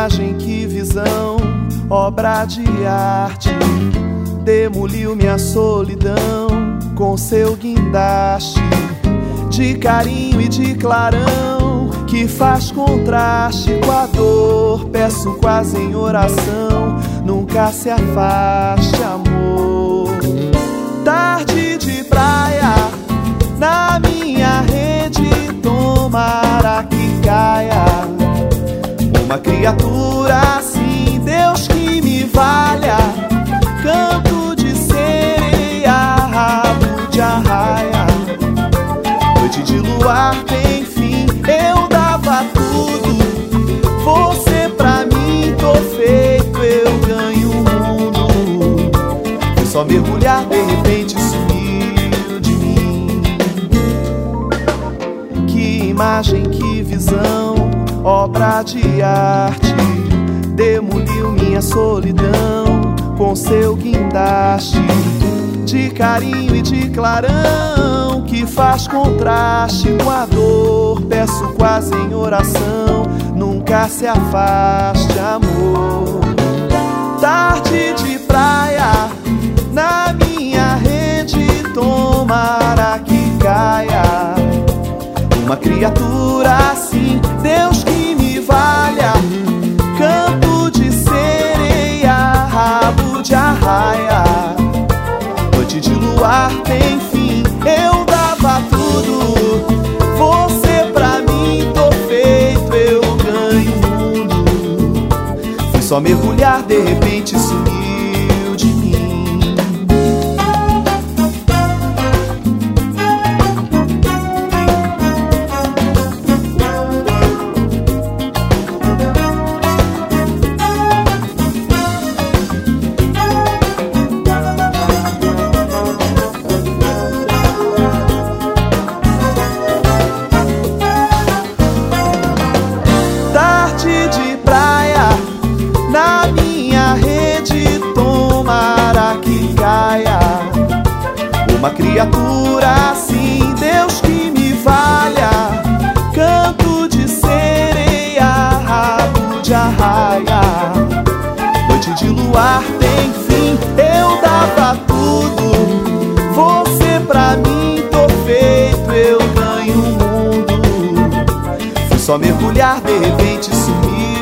imagem, que visão, obra de arte. Demoliu minha solidão com seu guindaste de carinho e de clarão, que faz contraste com a dor. Peço quase em oração, nunca se afaste, amor. Tarde de praia, na minha rede, tomara que caia uma criatura assim, Deus que me valha. Canto de sereia, rabo de arraia, noite de luar tem fim. Eu dava tudo, você pra mim, tô feito, eu ganho o mundo. Foi só mergulhar, de repente sumiu de mim. Que imagem, que visão, obra de arte. Demoliu minha solidão com seu guindaste de carinho e de clarão, que faz contraste com a dor. Peço quase em oração, nunca se afaste, amor. Tarde de praia, na minha rede, tomara que caia uma criatura assim, Deus que me valha. Canto de sereia, rabo de arraia, noite de luar tem fim. Eu dava tudo, você pra mim, tô feito, eu ganho o mundo. Fui só mergulhar, de repente sumiu de mim. De praia, na minha rede, tomara que caia uma criatura assim, Deus que me valha. Canto de sereia, rabo de arraia, noite de luar tem fim. Eu dava tudo, você pra mim, tô feito, eu ganho o mundo. Fui só mergulhar, de repente sumiu